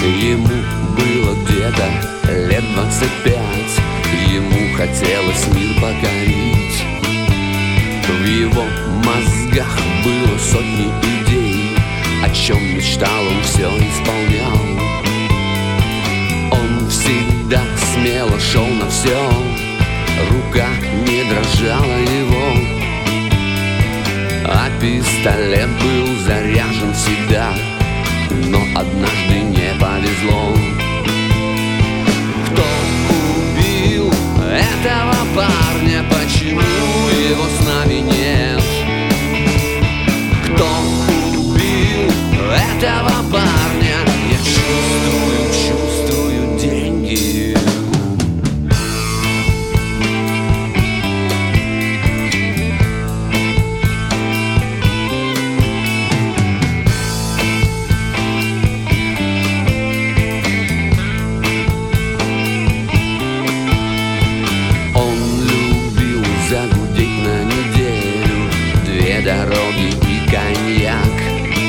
Ему было где-то лет 25. Ему хотелось мир покорить. В его мозгах было сотни идей. О чем мечтал, он все исполнял. Он всегда смело шел на все. Рука не дрожала его, а пистолет был заряжен всегда. Но однажды не повезло. Кто убил этого парня? Почему его с нами нет? Кто убил этого парня? Я чувствую деньги. Загудеть на неделю, 2 дороги и коньяк.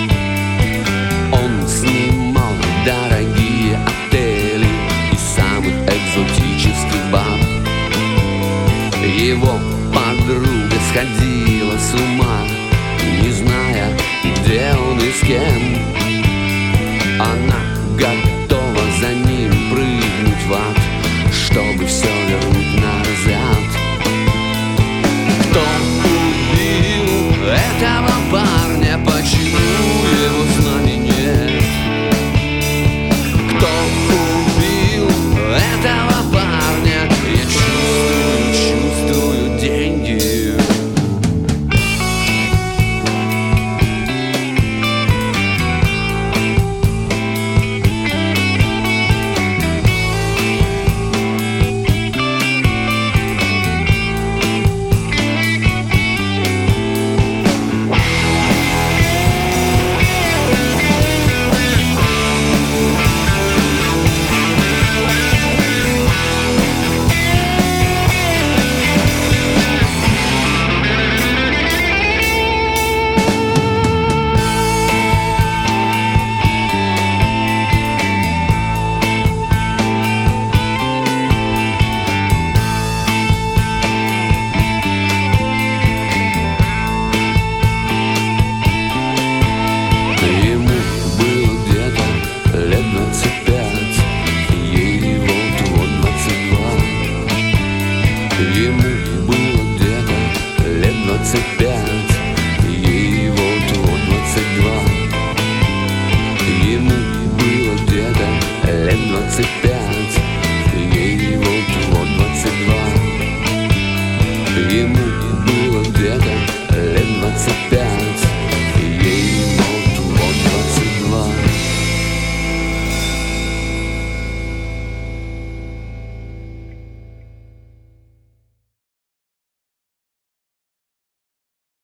Он снимал дорогие отели и самых экзотических баб. Его подруга сходила